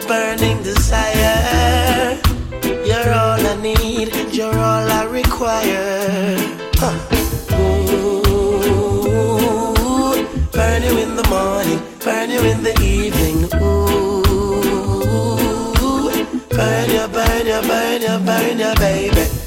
burning desire. You're all I need, you're all I require. Ooh, burn you in the morning, burn you in the evening. Ooh, burn you, burn you, burn you, burn you, baby.